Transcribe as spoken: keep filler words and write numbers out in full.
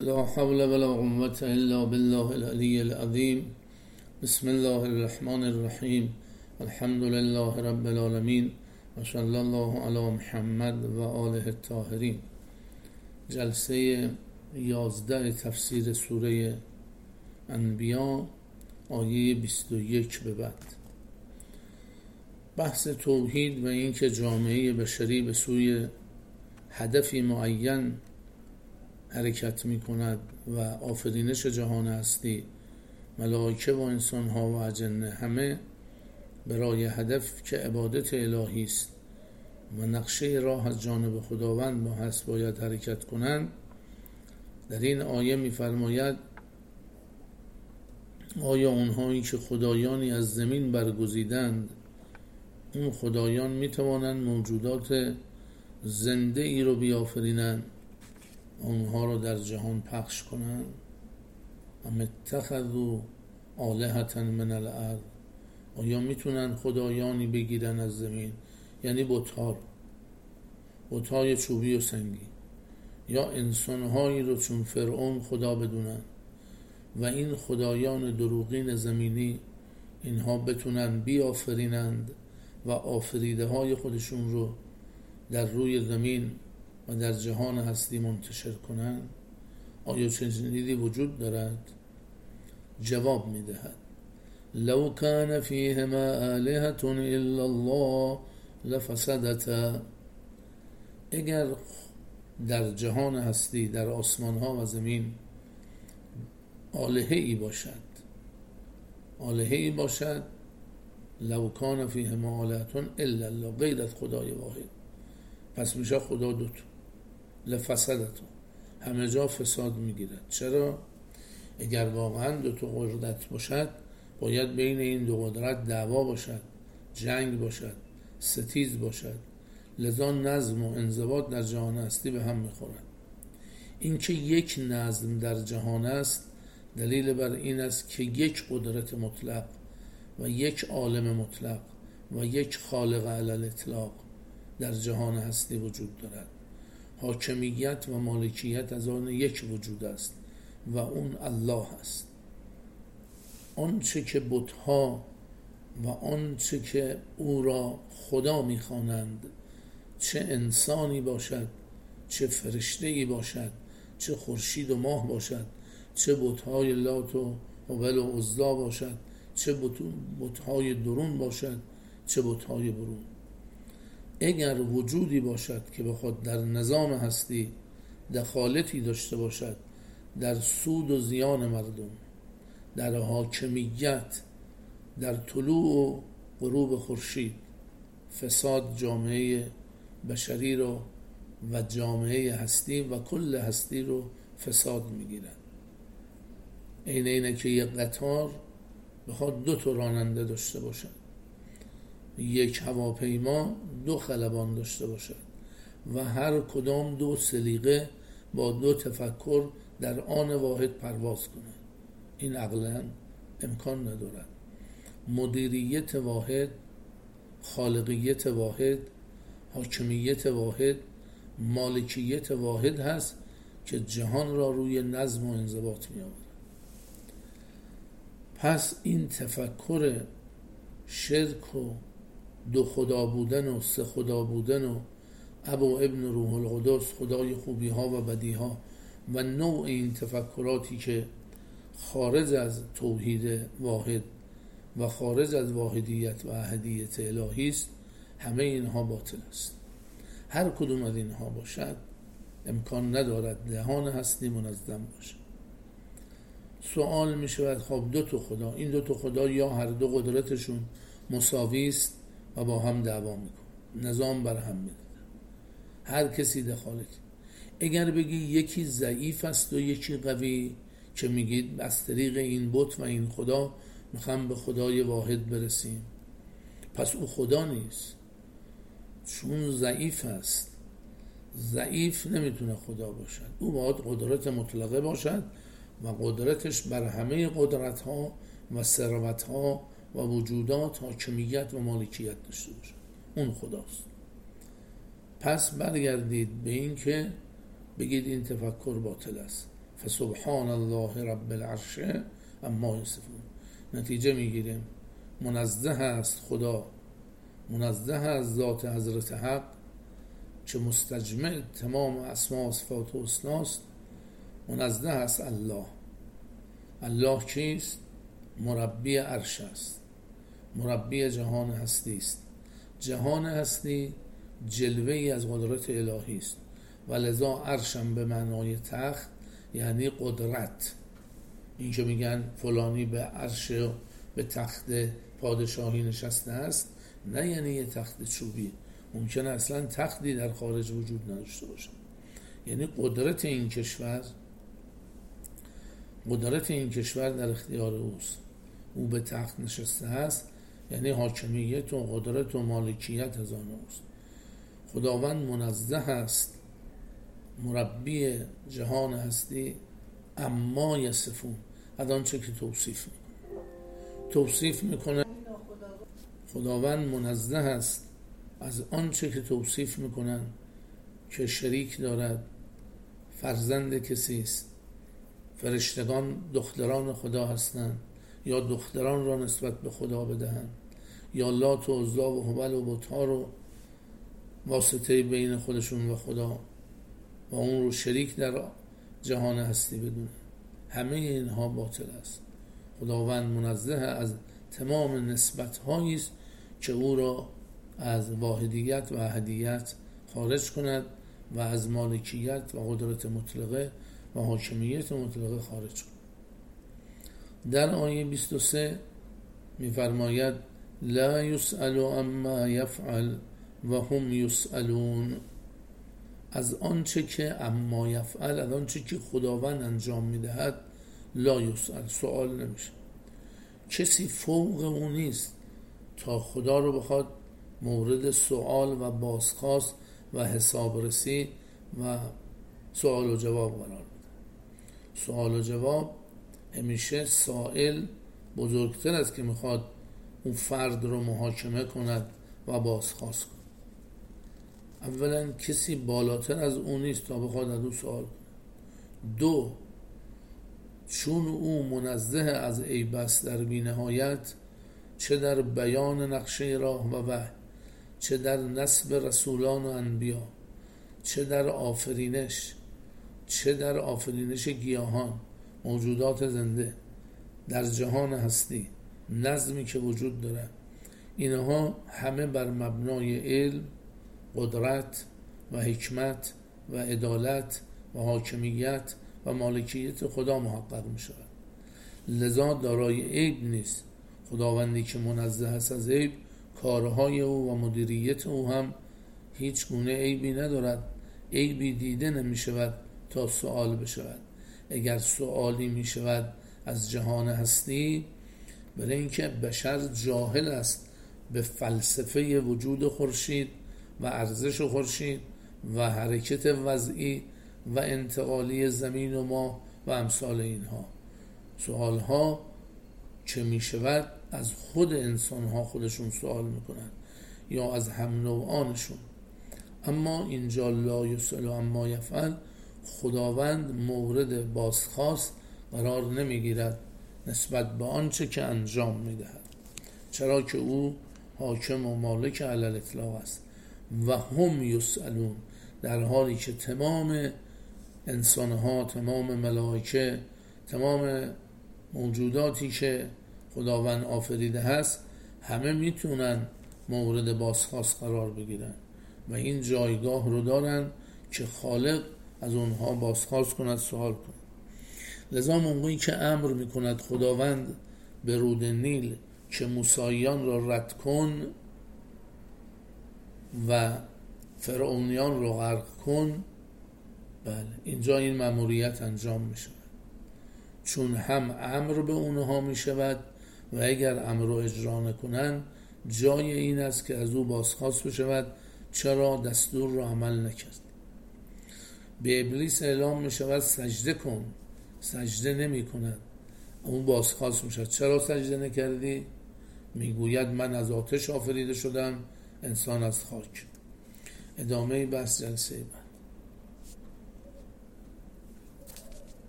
لا حول ولا قوة الا بالله العلی العظیم. بسم الله الرحمن الرحیم. الحمد لله رب العالمین و صلی الله علی محمد و آله الطاهرین. جلسه یازده تفسیر سوره انبیا، آیه بیست و یک به بعد. بحث توحید و اینکه جامعه بشری به سوی هدفی معین حرکت می کند و آفرینش جهان هستی، ملائکه و انسان ها و اجنه همه برای هدف که عبادت الهی است و نقشه راه از جانب خداوند با هست باید حرکت کنند. در این آیه می فرماید آیا اونهایی که خدایانی از زمین برگزیدند، اون خدایان می توانند موجودات زنده ای رو بیافرینند، اونها رو در جهان پخش کنند؟ ام اتخذوا آلهة من الارض، آیا میتونن خدایانی بگیرن از زمین، یعنی بت‌ها، بت‌های چوبی و سنگی، یا انسانهایی رو چون فرعون خدا بدونن و این خدایان دروغین زمینی اینها بتونن بیافرینند و آفریده های خودشون رو در روی زمین و در جهان هستی منتشر کنند؟ آیا چنینی وجود دارد؟ جواب میدهد لو کان فیهما آلهة الا الله لفسدتا، اگر در جهان هستی، در آسمان ها و زمین آلهه ای باشد، آلهه ای باشد لو کان فیهما آلهة الا الله، غیر از خدای واحد، پس میشه خدا دوتا، لفسدتا، همه جا فساد میگیرد. چرا؟ اگر واقعا دو تا قدرت باشد باید بین این دو قدرت دعوا باشد، جنگ باشد، ستیز باشد، لذا نظم و انضباط در جهان هستی به هم میخورد. این که یک نظم در جهان است دلیل بر این است که یک قدرت مطلق و یک عالم مطلق و یک خالق علی الاطلاق در جهان هستی وجود دارد. حاکمیت و مالکیت از آن یک وجود است و اون الله است. آنچه که بت‌ها و آنچه که او را خدا می‌خوانند، چه انسانی باشد، چه فرشته‌ای باشد، چه خورشید و ماه باشد، چه بت‌های لات و هبل و عزی باشد، چه بت‌های درون باشد، چه بت‌های برون، اگر وجودی باشد که بخواد در نظام هستی دخالتی داشته باشد، در سود و زیان مردم، در حاکمیت، در طلوع و غروب خورشید، فساد جامعه بشری رو و جامعه هستی و کل هستی رو فساد میگیرن. این اینه که یک قطار بخواد دو تا راننده داشته باشد، یک هواپیما دو خلبان داشته باشد و هر کدام دو سلیقه با دو تفکر در آن واحد پرواز کنند، این عقلاً امکان ندارد. مدیریت واحد، خالقیت واحد، حاکمیت واحد، مالکیت واحد هست که جهان را روی نظم و انضباط می آورد. پس این تفکر شرک و دو خدا بودن و سه خدا بودن و ابو ابن روح القدس، خدای خوبی ها و بدی ها و نوع این تفکراتی که خارج از توحید واحد و خارج از واحدیت و احدیت الهی است، همه اینها باطل است. هر کدوم از اینها باشد امکان ندارد جهان هستی منظم باشد. سوال می شود خب دو تا خدا، این دو تا خدا یا هر دو قدرتشون مساوی است و با هم دعوا میکنه، نظام بر هم میده، هر کسی دخالت. اگر بگی یکی ضعیف است و یکی قوی، که میگید از طریق این بت و این خدا میخوام به خدای واحد برسیم، پس او خدا نیست، چون ضعیف است. ضعیف نمیتونه خدا باشد، او باید قدرت مطلقه باشد و قدرتش بر همه قدرت ها و ثروت ها و وجودات حاکمیت و مالکیت داشته باشد، اون خداست. پس برگردید به این که بگید این تفکر باطل است. فسبحان الله رب العرش اما یصفون. نتیجه میگیریم منزه است خدا، منزه از ذات حضرت حق که مستجمع تمام اسما و صفات و حسناست. منزه است الله. الله کیست؟ مربی عرش است، مربی جهان هستی است. جهان هستی جلوه ای از قدرت الهی است و لذا عرشم به معنای تخت یعنی قدرت. این که میگن فلانی به عرش و به تخت پادشاهی نشسته است، نه یعنی یه تخت چوبی، ممکنه اصلا تختی در خارج وجود نداشته باشه. یعنی قدرت این کشور، قدرت این کشور در اختیار اوست. او به تخت نشسته است، یعنی حاکمیت و قدرت و مالکیت از آن اوست. خداوند منزه است، مربی جهان هستی، اما یصفون، از آنچه که توصیف میکنه. توصیف میکنه خداوند منزه است از آنچه که توصیف میکنن که شریک دارد، فرزند کسی است، فرشتگان دختران خدا هستند یا دختران را نسبت به خدا بدهند، یا لات و عزی و هبل و بت‌ها رو واسطه بین خودشون و خدا و اون رو شریک در جهان هستی بدونه. همه اینها باطل است. خداوند منزه از تمام نسبت هایی است که او را از واحدیت و احدیت خارج کند و از مالکیت و قدرت مطلقه و حاکمیت مطلقه خارج کند. در آیه بیست و سه می‌فرماید لا یسأل عما یفعل و هم یسألون. از آنچه که اما یفعل، از آنچه که خداوند انجام میدهد، لا یسأل، سوال نمیشه. کسی فوق اون نیست تا خدا رو بخواد مورد سوال و بازخواست و حسابرسی و سوال و جواب قرار بده. سوال و جواب همیشه سائل بزرگتر است که میخواد اون فرد رو محاکمه کند و بازخواست کند. اولا کسی بالاتر از اون نیست تا بخواد از اون سوال کنه. دو، چون او منزه از عیب است در بی‌نهایت، چه در بیان نقشه راه و وحی، چه در نسب رسولان و انبیا، چه در آفرینش، چه در آفرینش گیاهان، موجودات زنده در جهان هستی، نظمی که وجود داره، اینها همه بر مبنای علم، قدرت و حکمت و عدالت و حاکمیت و مالکیت خدا محقق می شود. لذا دارای عیب نیست. خداوندی که منزه است از عیب، کارهای او و مدیریت او هم هیچ گونه عیبی ندارد. عیبی دیده نمی شود تا سوال بشود. اگر سوالی می شود از جهان هستی، برای اینکه بشر جاهل است به فلسفه وجود خورشید و ارزش خورشید و حرکت وضعی و انتقالی زمین و ماه و امثال اینها. سوالها که می شود از خود انسان ها خودشون سوال میکنن یا از هم نوعانشون. اما اینجا لا یسأل عما یفعل، خداوند مورد بازخواست قرار نمیگیرد نسبت به آنچه که انجام میدهد، چرا که او حاکم و مالک علی الاطلاق است. و هم یسألون، در حالی که تمام انسانها، تمام ملائکه، تمام موجوداتی که خداوند آفریده هست، همه میتونن مورد بازخواست قرار بگیرن و این جایگاه رو دارن که خالق از اونها بازخواست کند، سوال کند. لذا موقعی که امر میکند خداوند به رود نیل که موسیان را رد کن و فرعونیان را غرق کن، بله اینجا این مأموریت انجام می شود، چون هم امر به اونها می شود و اگر امر رو اجرا نکنن جای این است که از او بازخواست بشود چرا دستور رو عمل نکرد. به ابلیس اعلام می شود سجده کن، سجده نمی کند، اون بازخواست می شود چرا سجده نکردی؟ می گوید من از آتش آفریده شدم، انسان از خاک. ادامه بحث جلسه بعد.